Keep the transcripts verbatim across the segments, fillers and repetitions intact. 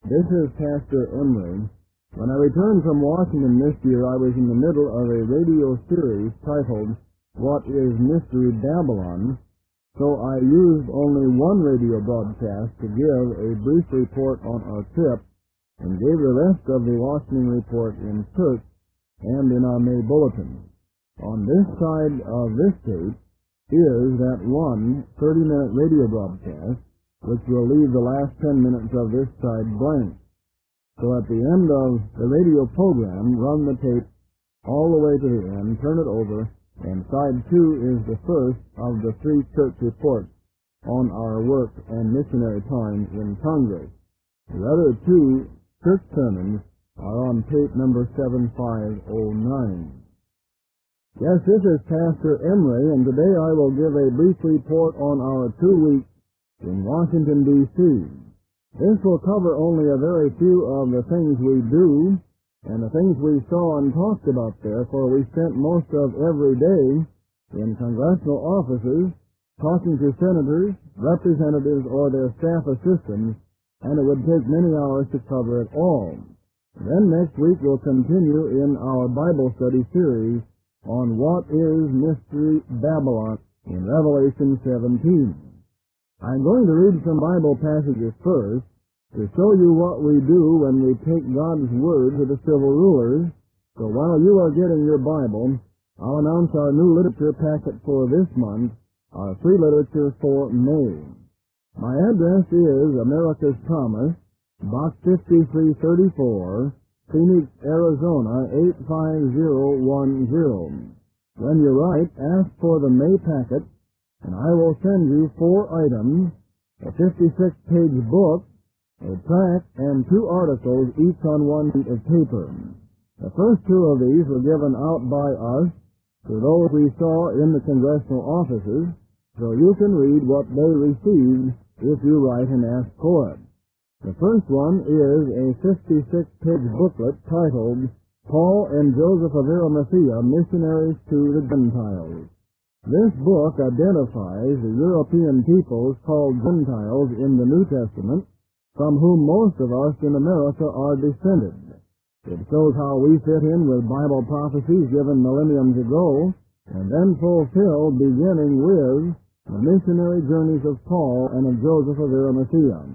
This is Pastor Emery. When I returned from Washington this year, I was in the middle of a radio series titled, What is Mystery Babylon? So I used only one radio broadcast to give a brief report on our trip and gave the rest of the Washington report in church and in our May bulletin. On this side of this tape is that one thirty-minute radio broadcast, which will leave the last ten minutes of this side blank. So at the end of the radio program, run the tape all the way to the end, turn it over, and side two is the first of the three church reports on our work and missionary time in Congress. The other two church sermons are on tape number seven five oh nine. Yes, this is Pastor Emery, and today I will give a brief report on our two weeks in Washington, D C This will cover only a very few of the things we do and the things we saw and talked about there, for we spent most of every day in congressional offices talking to senators, representatives, or their staff assistants, and it would take many hours to cover it all. Then next week we'll continue in our Bible study series on What is Mystery Babylon in Revelation seventeen. I'm going to read some Bible passages first to show you what we do when we take God's Word to the civil rulers. So while you are getting your Bible, I'll announce our new literature packet for this month, our free literature for May. My address is America's Promise, Box fifty-three thirty-four, Phoenix, Arizona, eight five zero one zero. When you write, ask for the May packet, and I will send you four items, a fifty-six page book, a tract, and two articles, each on one sheet of paper. The first two of these were given out by us to those we saw in the congressional offices, so you can read what they received if you write and ask for it. The first one is a fifty-six page booklet titled, Paul and Joseph of Arimathea, Missionaries to the Gentiles. This book identifies the European peoples called Gentiles in the New Testament, from whom most of us in America are descended. It shows how we fit in with Bible prophecies given millenniums ago, and then fulfilled beginning with the missionary journeys of Paul and of Joseph of Arimathea.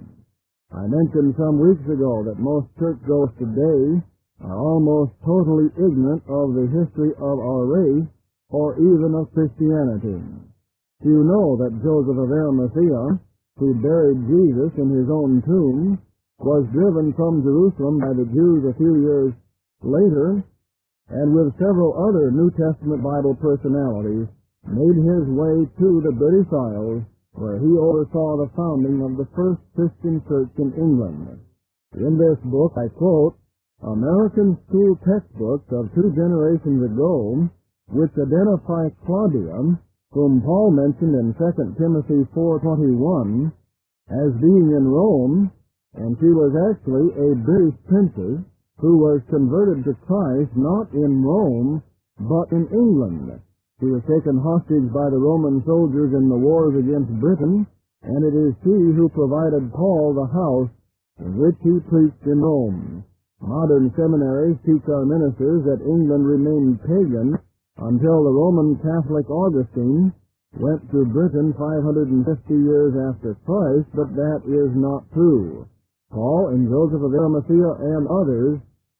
I mentioned some weeks ago that most churchgoers today are almost totally ignorant of the history of our race, or even of Christianity. Do you know that Joseph of Arimathea, who buried Jesus in his own tomb, was driven from Jerusalem by the Jews a few years later, and with several other New Testament Bible personalities, made his way to the British Isles, where he oversaw the founding of the first Christian church in England. In this book, I quote, American school textbooks of two generations ago, which identify Claudia, whom Paul mentioned in Second Timothy four twenty-one, as being in Rome, and she was actually a British princess who was converted to Christ not in Rome, but in England. She was taken hostage by the Roman soldiers in the wars against Britain, and it is she who provided Paul the house in which he preached in Rome. Modern seminaries teach our ministers that England remained pagan until the Roman Catholic Augustine went to Britain five hundred fifty years after Christ, but that is not true. Paul and Joseph of Arimathea and others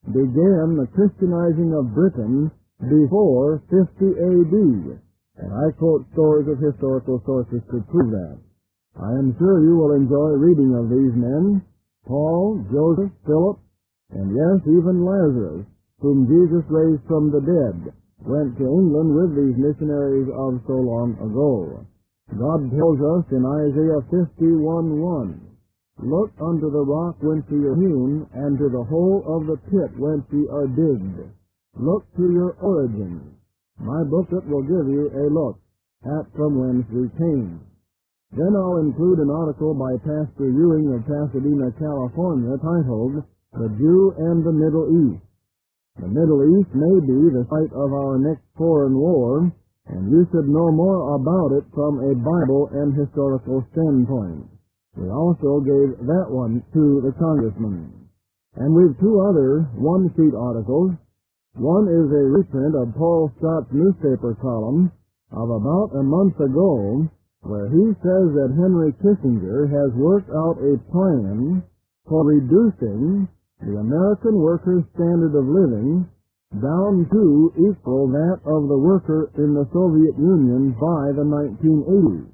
began the Christianizing of Britain before fifty A D, and I quote scores of historical sources to prove that. I am sure you will enjoy reading of these men, Paul, Joseph, Philip, and yes, even Lazarus, whom Jesus raised from the dead, went to England with these missionaries of so long ago. God tells us in Isaiah fifty-one one, Look unto the rock whence ye are hewn, and to the hole of the pit whence ye are digged. Look to your origin. My booklet will give you a look at from whence we came. Then I'll include an article by Pastor Ewing of Pasadena, California, titled, The Jew and the Middle East. The Middle East may be the site of our next foreign war, and you should know more about it from a Bible and historical standpoint. We also gave that one to the congressman. And we've two other one-sheet articles. One is a reprint of Paul Scott's newspaper column of about a month ago, where he says that Henry Kissinger has worked out a plan for reducing the American worker's standard of living down to equal that of the worker in the Soviet Union by the nineteen eighties.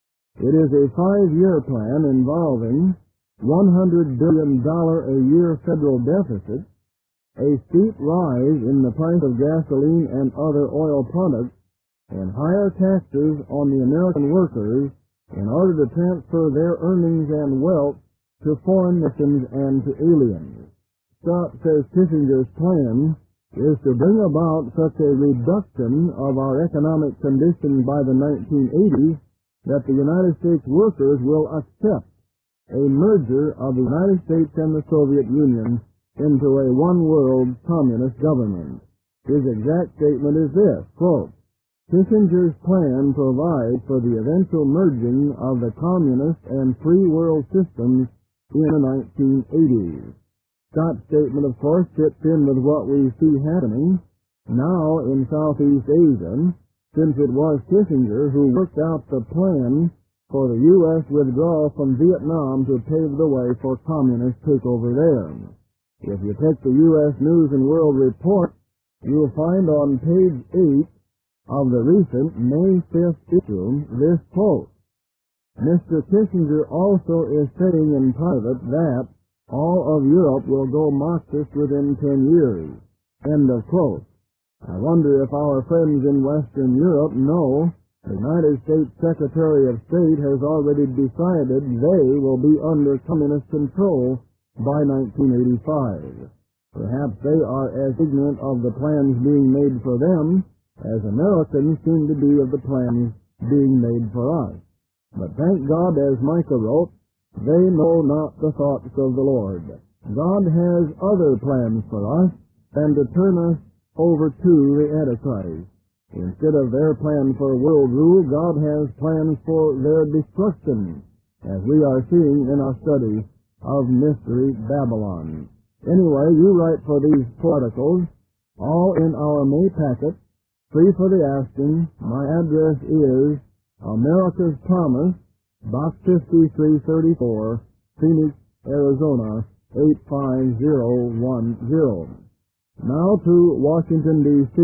It is a five-year plan involving one hundred billion dollars a year federal deficit, a steep rise in the price of gasoline and other oil products, and higher taxes on the American workers in order to transfer their earnings and wealth to foreign nations and to aliens. Scott says Kissinger's plan is to bring about such a reduction of our economic condition by the nineteen eighties that the United States workers will accept a merger of the United States and the Soviet Union into a one-world communist government. His exact statement is this, quote, Kissinger's plan provides for the eventual merging of the communist and free world systems in the nineteen eighties. Scott's statement, of course, fits in with what we see happening now in Southeast Asia, since it was Kissinger who worked out the plan for the U S withdrawal from Vietnam to pave the way for communist takeover there. If you take the U S News and World Report, you'll find on page eight of the recent May fifth issue this quote. Mister Kissinger also is saying in private that all of Europe will go Marxist within ten years. End of quote. I wonder if our friends in Western Europe know the United States Secretary of State has already decided they will be under communist control by nineteen eighty-five. Perhaps they are as ignorant of the plans being made for them as Americans seem to be of the plans being made for us. But thank God, as Micah wrote, they know not the thoughts of the Lord. God has other plans for us than to turn us over to the Antichrist. Instead of their plan for world rule, God has plans for their destruction, as we are seeing in our study of Mystery Babylon. Anyway, you write for these articles, all in our May packet, free for the asking. My address is America's Promise, Box fifty-three thirty-four, Phoenix, Arizona, eight five zero one zero. Now to Washington, D C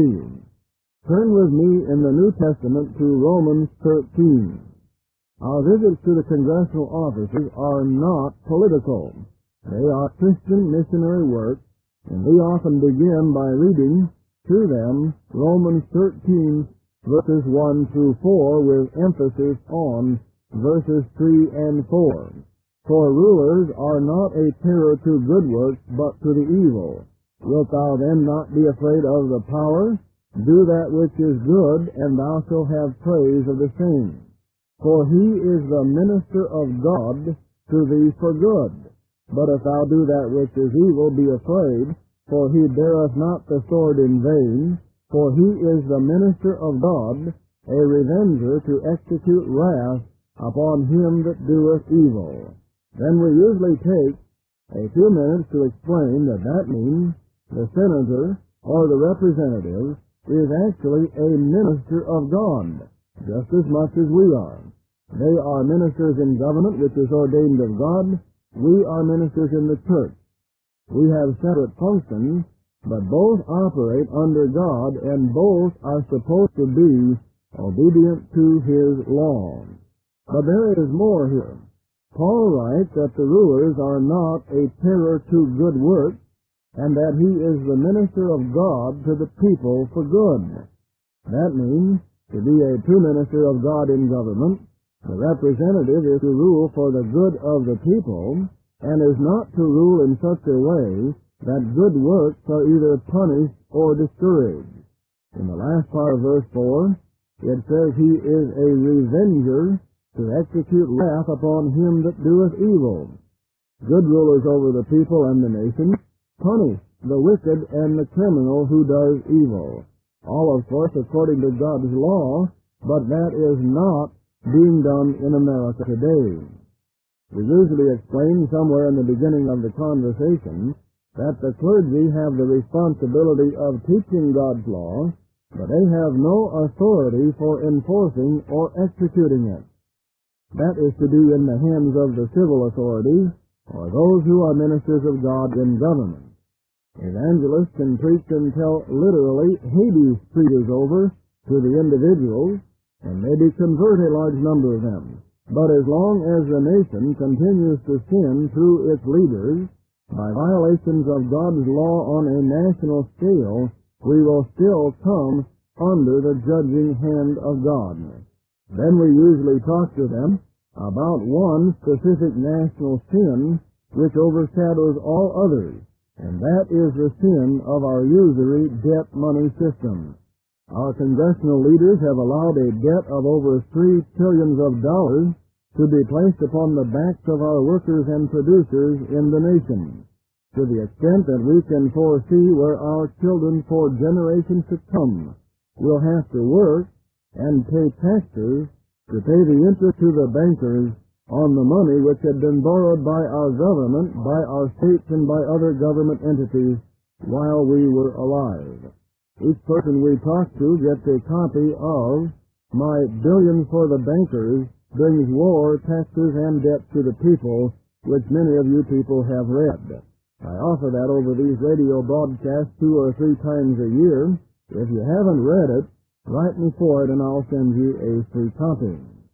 Turn with me in the New Testament to Romans thirteen. Our visits to the congressional offices are not political. They are Christian missionary work, and we often begin by reading to them Romans thirteen, verses one through four, with emphasis on verses three and four. For rulers are not a terror to good works, but to the evil. Wilt thou then not be afraid of the power? Do that which is good, and thou shalt have praise of the same. For he is the minister of God to thee for good. But if thou do that which is evil, be afraid, for he beareth not the sword in vain, for he is the minister of God, a revenger to execute wrath upon him that doeth evil. Then we usually take a few minutes to explain that that means the senator or the representative is actually a minister of God, just as much as we are. They are ministers in government, which is ordained of God. We are ministers in the church. We have separate functions, but both operate under God, and both are supposed to be obedient to his law. But there is more here. Paul writes that the rulers are not a terror to good works, and that he is the minister of God to the people for good. That means, to be a true minister of God in government, the representative is to rule for the good of the people, and is not to rule in such a way that good works are either punished or discouraged. In the last part of verse four, it says he is a revenger to execute wrath upon him that doeth evil. Good rulers over the people and the nation punish the wicked and the criminal who does evil. All, of course, according to God's law, but that is not being done in America today. We usually explain somewhere in the beginning of the conversation that the clergy have the responsibility of teaching God's law, but they have no authority for enforcing or executing it. That is to be in the hands of the civil authorities, or those who are ministers of God in government. Evangelists can preach until literally Hades freezes over to the individuals, and maybe convert a large number of them. But as long as the nation continues to sin through its leaders, by violations of God's law on a national scale, we will still come under the judging hand of God. Then we usually talk to them about one specific national sin which overshadows all others, and that is the sin of our usury debt money system. Our congressional leaders have allowed a debt of over three trillions of dollars to be placed upon the backs of our workers and producers in the nation, to the extent that we can foresee where our children for generations to come will have to work and pay taxes to pay the interest to the bankers on the money which had been borrowed by our government, by our states, and by other government entities while we were alive. Each person we talk to gets a copy of My Billions for the Bankers Brings War, Taxes, and Debt to the People, which many of you people have read. I offer that over these radio broadcasts two or three times a year. If you haven't read it, write me for it and I'll send you a free copy.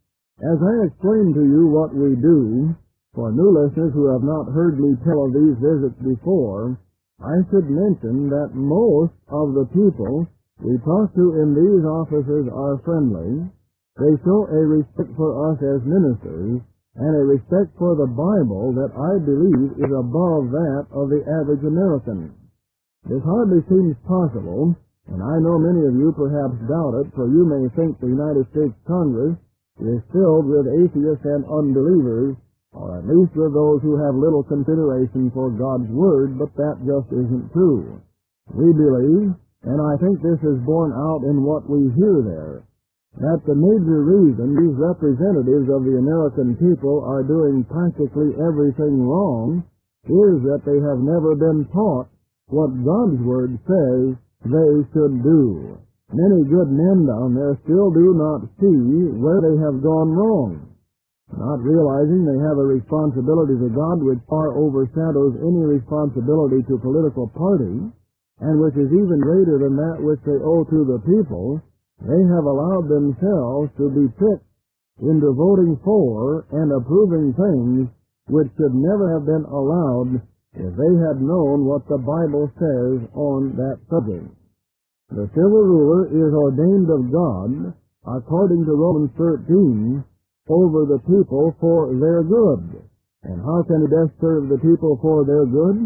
As I explain to you what we do, for new listeners who have not heard me tell of these visits before, I should mention that most of the people we talk to in these offices are friendly. They show a respect for us as ministers and a respect for the Bible that I believe is above that of the average American. This hardly seems possible, and I know many of you perhaps doubt it, for you may think the United States Congress is filled with atheists and unbelievers, or at least with those who have little consideration for God's Word, but that just isn't true. We believe, and I think this is borne out in what we hear there, that the major reason these representatives of the American people are doing practically everything wrong is that they have never been taught what God's Word says they should do. Many good men down there still do not see where they have gone wrong, not realizing they have a responsibility to God which far overshadows any responsibility to political parties, and which is even greater than that which they owe to the people. They have allowed themselves to be tricked into voting for and approving things which should never have been allowed if they had known what the Bible says on that subject. The civil ruler is ordained of God, according to Romans thirteen, over the people for their good. And how can he best serve the people for their good?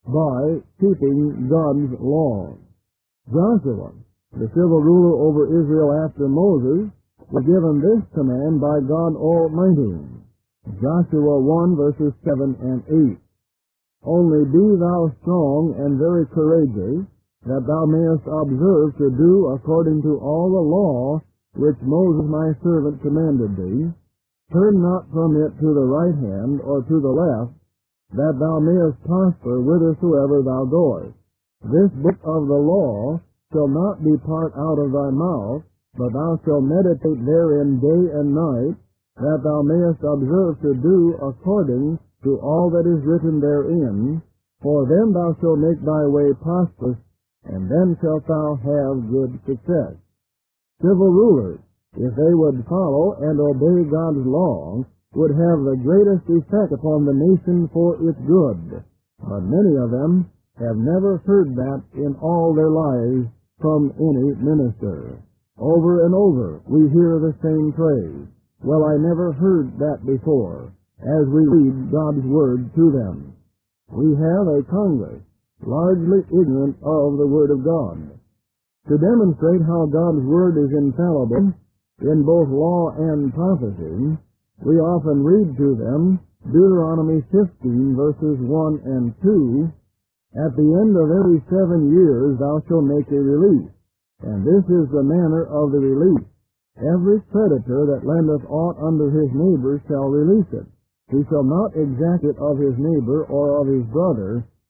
By keeping God's law. Joshua, the civil ruler over Israel after Moses, was given this command by God Almighty. Joshua one, verses seven and eight. Only be thou strong and very courageous, that thou mayest observe to do according to all the law which Moses my servant commanded thee. Turn not from it to the right hand or to the left, that thou mayest prosper whithersoever thou goest. This book of the law shall not depart out of thy mouth, but thou shalt meditate therein day and night, that thou mayest observe to do according to all that is written therein. For then thou shalt make thy way prosperous, and then shalt thou have good success. Civil rulers, if they would follow and obey God's law, would have the greatest effect upon the nation for its good. But many of them have never heard that in all their lives from any minister. Over and over we hear the same phrase, "Well, I never heard that before," as we read God's Word to them. We have a Congress largely ignorant of the Word of God. To demonstrate how God's Word is infallible in both law and prophecy, we often read to them Deuteronomy fifteen, verses one and two, "At the end of every seven years thou shalt make a release, and this is the manner of the release. Every creditor that lendeth aught unto his neighbor shall release it. He shall not exact it of his neighbor or of his brother,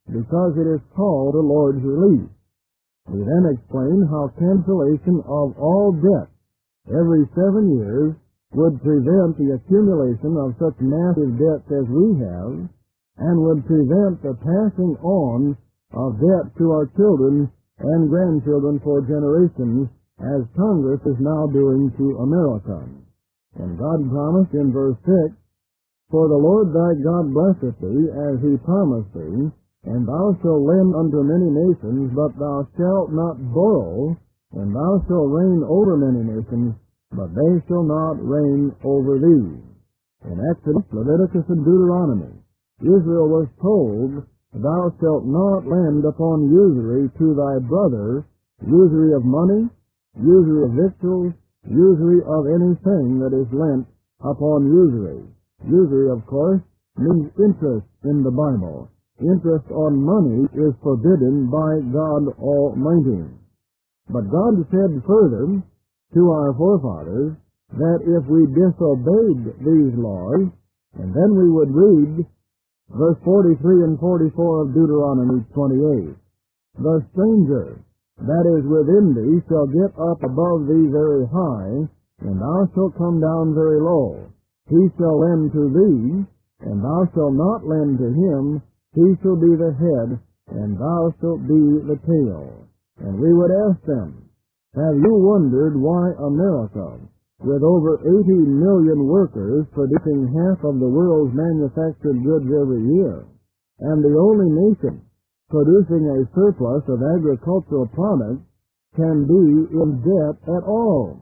because it is called a Lord's release. We then explain how cancellation of all debt every seven years would prevent the accumulation of such massive debts as we have, and would prevent the passing on of debt to our children and grandchildren for generations, as Congress is now doing to America. And God promised in verse six, "For the Lord thy God blesseth thee, as he promised thee, and thou shalt lend unto many nations, but thou shalt not borrow, and thou shalt reign over many nations, but they shall not reign over thee." In Exodus, Leviticus, and Deuteronomy, Israel was told, "Thou shalt not lend upon usury to thy brother, usury of money, usury of victuals, usury of anything that is lent upon usury." Usury, of course, means interest in the Bible. Interest on money is forbidden by God Almighty. But God said further to our forefathers that if we disobeyed these laws, and then we would read verse forty-three and forty-four of Deuteronomy twenty-eight, "The stranger that is within thee shall get up above thee very high, and thou shalt come down very low. He shall lend to thee, and thou shalt not lend to him. He shall be the head, and thou shalt be the tail." And we would ask them, have you wondered why America, with over eighty million workers producing half of the world's manufactured goods every year, and the only nation producing a surplus of agricultural products, can be in debt at all?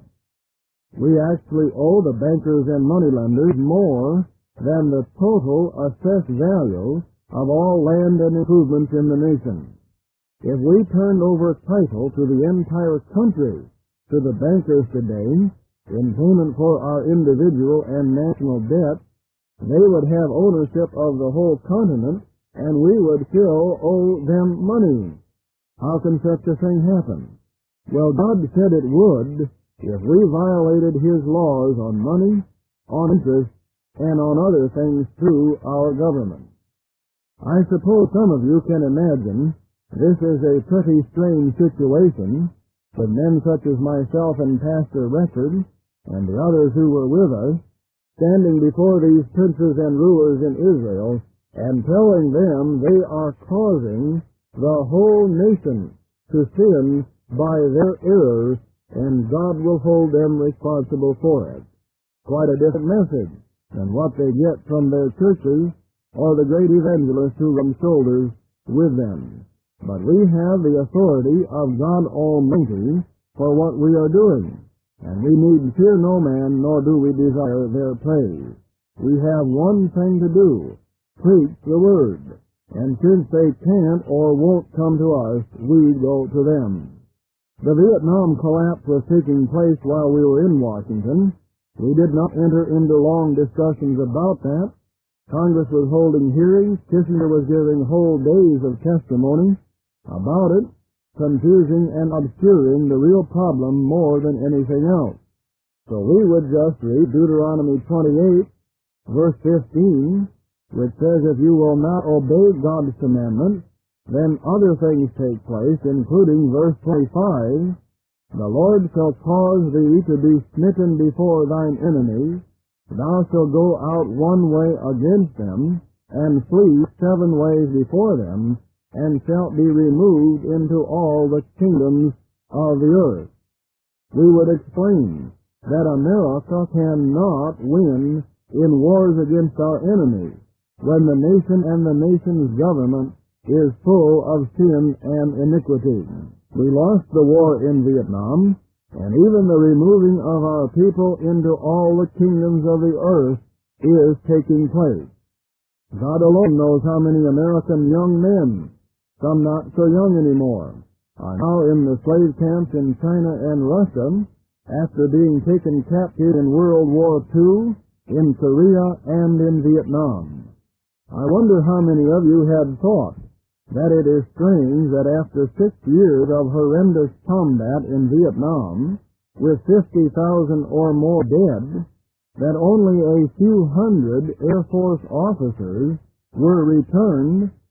We actually owe the bankers and moneylenders more than the total assessed value of all land and improvements in the nation. If we turned over title to the entire country to the bankers today in payment for our individual and national debt, they would have ownership of the whole continent, and we would still owe them money. How can such a thing happen? Well, God said it would if we violated His laws on money, on interest, and on other things through our government. I suppose some of you can imagine this is a pretty strange situation, with men such as myself and Pastor Record and the others who were with us standing before these princes and rulers in Israel and telling them they are causing the whole nation to sin by their errors, and God will hold them responsible for it. Quite a different message than what they get from their churches or the great evangelists who rub shoulders with them. But we have the authority of God Almighty for what we are doing, and we need fear no man, nor do we desire their praise. We have one thing to do: preach the Word. And since they can't or won't come to us, we go to them. The Vietnam collapse was taking place while we were in Washington. We did not enter into long discussions about that. Congress was holding hearings. Kissinger was giving whole days of testimony about it, confusing and obscuring the real problem more than anything else. So we would just read Deuteronomy twenty-eight, verse fifteen, which says, "If you will not obey God's commandments, then other things take place," including verse twenty-five, "The Lord shall cause thee to be smitten before thine enemies. Thou shalt go out one way against them, and flee seven ways before them, and shalt be removed into all the kingdoms of the earth." We would explain that America cannot win in wars against our enemies when the nation and the nation's government is full of sin and iniquity. We lost the war in Vietnam, and even the removing of our people into all the kingdoms of the earth is taking place. God alone knows how many American young men, some not so young anymore, are now in the slave camps in China and Russia after being taken captive in World War Two, in Korea, and in Vietnam. I wonder how many of you had thought that it is strange that after six years of horrendous combat in Vietnam, with fifty thousand or more dead, that only a few hundred Air Force officers were returned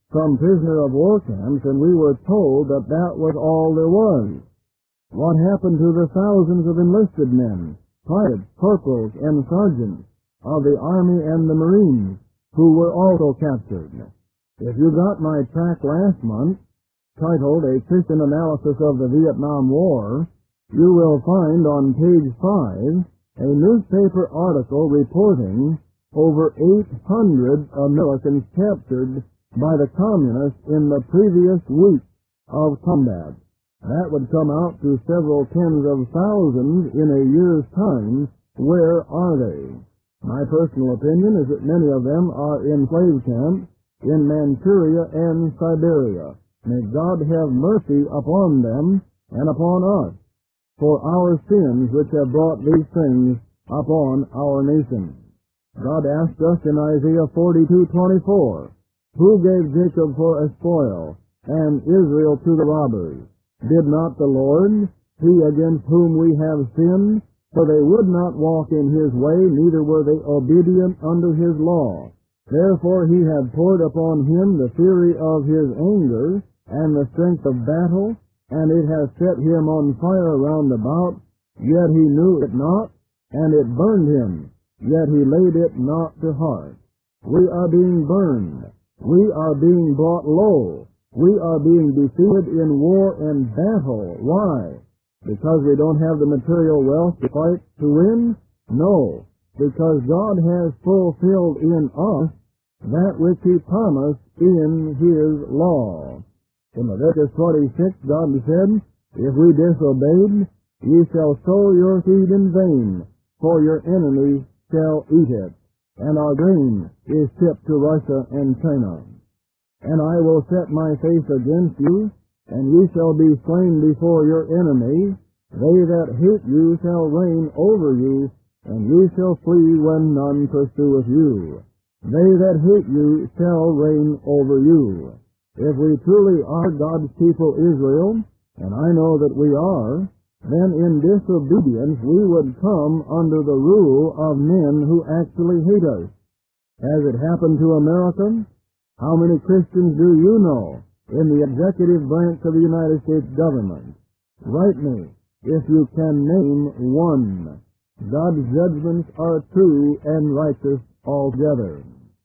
from prisoner of war camps, and we were told that that was all there was. What happened to the thousands of enlisted men, privates, corporals, and sergeants of the Army and the Marines who were also captured? If you got my tract last month, titled A Christian Analysis of the Vietnam War, you will find on page five a newspaper article reporting over eight hundred Americans captured by the Communists in the previous week of combat. That would come out to several tens of thousands in a year's time. Where are they? My personal opinion is that many of them are in slave camps in Manchuria and Siberia. May God have mercy upon them and upon us for our sins which have brought these things upon our nation. God asked us in Isaiah forty-two twenty-four, who gave Jacob for a spoil and Israel to the robbers? Did not the Lord, he against whom we have sinned? For they would not walk in his way, neither were they obedient unto his law. Therefore he had poured upon him the fury of his anger, and the strength of battle, and it has set him on fire round about. Yet he knew it not, and it burned him, yet he laid it not to heart. We are being burned. We are being brought low. We are being defeated in war and battle. Why? Because we don't have the material wealth to fight to win? No, because God has fulfilled in us that which he promised in his law. In Leviticus twenty-six, God said, if we disobeyed, ye shall sow your seed in vain, for your enemy shall eat it, and our grain is shipped to Russia and China. And I will set my face against you, and ye shall be slain before your enemies. They that hate you shall reign over you, and ye shall flee when none pursueth you. They that hate you shall reign over you. If we truly are God's people Israel, and I know that we are, then in disobedience we would come under the rule of men who actually hate us. Has it happened to America? How many Christians do you know in the executive branch of the United States government? Write me, if you can name one. God's judgments are true and righteous altogether.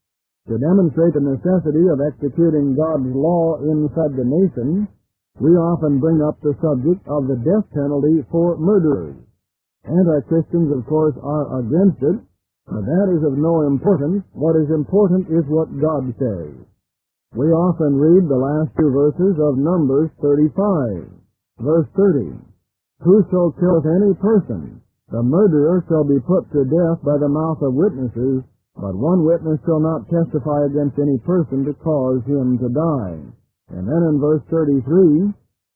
To demonstrate the necessity of executing God's law inside the nation, we often bring up the subject of the death penalty for murderers. Anti-Christians, of course, are against it, but that is of no importance. What is important is what God says. We often read the last two verses of Numbers thirty-five, verse thirty. Whoso killeth any person, the murderer shall be put to death by the mouth of witnesses, but one witness shall not testify against any person to cause him to die. And then in verse thirty-three,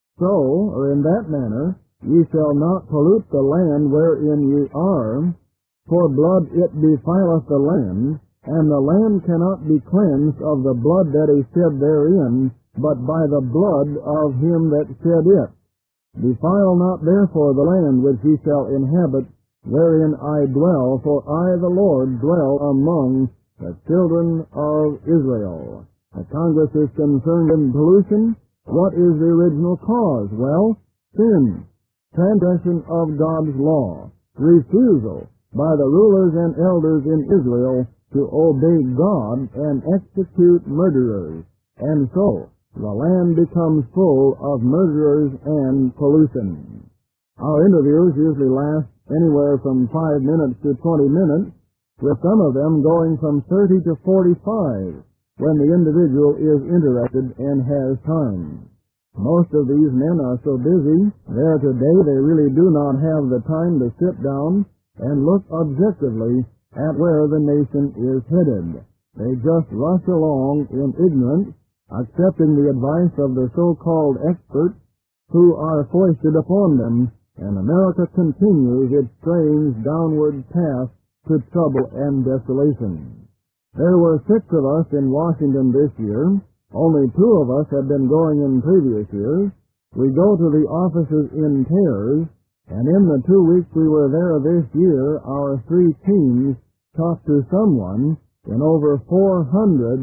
so, or in that manner, ye shall not pollute the land wherein ye are, for blood it defileth the land, and the land cannot be cleansed of the blood that is shed therein, but by the blood of him that shed it. Defile not therefore the land which ye shall inhabit, wherein I dwell, for I the Lord dwell among the children of Israel. The Congress is concerned in pollution. What is the original cause? Well, sin, transgression of God's law, refusal by the rulers and elders in Israel to obey God and execute murderers. And so, the land becomes full of murderers and pollution. Our interviews usually last anywhere from five minutes to twenty minutes, with some of them going from thirty to forty-five, when the individual is interested and has time. Most of these men are so busy there today they really do not have the time to sit down and look objectively at where the nation is headed. They just rush along in ignorance, accepting the advice of the so-called experts who are foisted upon them, and America continues its strange downward path to trouble and desolation. There were six of us in Washington this year. Only two of us had been going in previous years. We go to the offices in pairs, and in the two weeks we were there this year, our three teams talked to someone in over four hundred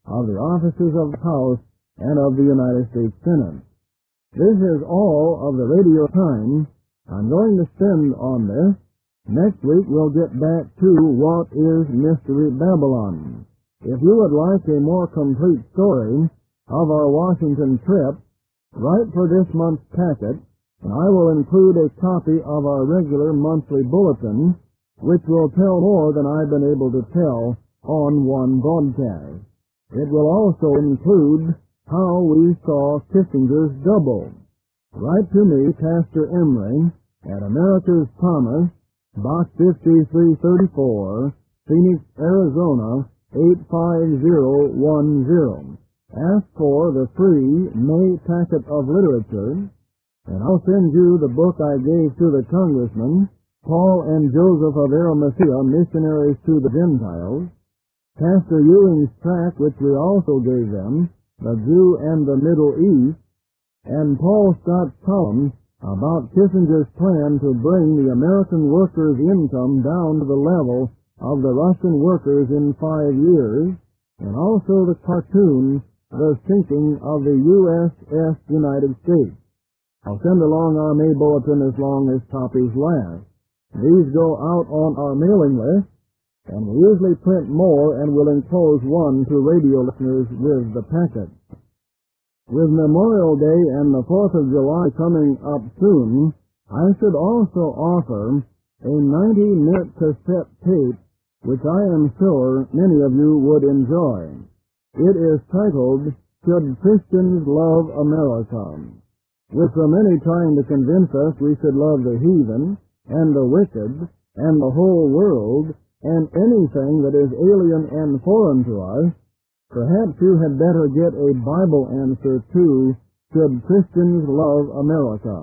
of the offices of the House and of the United States Senate. This is all of the radio time I'm going to spend on this. Next week we'll get back to What is Mystery Babylon? If you would like a more complete story of our Washington trip, write for this month's packet, and I will include a copy of our regular monthly bulletin, which will tell more than I've been able to tell on one broadcast. It will also include how we saw Kissinger's double. Write to me, Pastor Emery, at America's Promise, Box fifty-three thirty-four, Phoenix, Arizona, eight five zero one zero. Ask for the free May packet of literature, and I'll send you the book I gave to the congressmen, Paul and Joseph of Arimathea, Missionaries to the Gentiles, Pastor Ewing's tract, which we also gave them, The Jew and the Middle East, and Paul Scott's column about Kissinger's plan to bring the American workers' income down to the level of the Russian workers in five years, and also the cartoon, The Sinking of the U S S United States. I'll send along our May bulletin as long as copies last. These go out on our mailing list, and we usually print more and will enclose one to radio listeners with the packet. With Memorial Day and the fourth of July coming up soon, I should also offer a ninety-minute cassette tape, which I am sure many of you would enjoy. It is titled, Should Christians Love America? With so many trying to convince us we should love the heathen, and the wicked, and the whole world, and anything that is alien and foreign to us, perhaps you had better get a Bible answer to Should Christians Love America?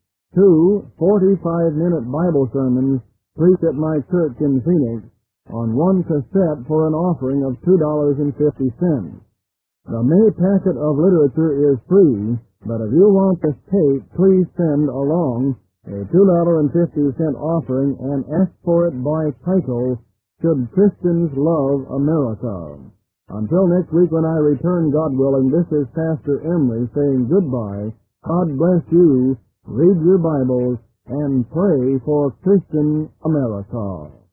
Two forty-five-minute Bible sermons preached at my church in Phoenix on one cassette for an offering of two dollars and fifty cents. The May packet of literature is free, but if you want this tape, please send along a two dollars and fifty cents offering and ask for it by title, Should Christians Love America? Until next week when I return, God willing, this is Pastor Emery saying goodbye. God bless you, read your Bibles, and pray for Christian America.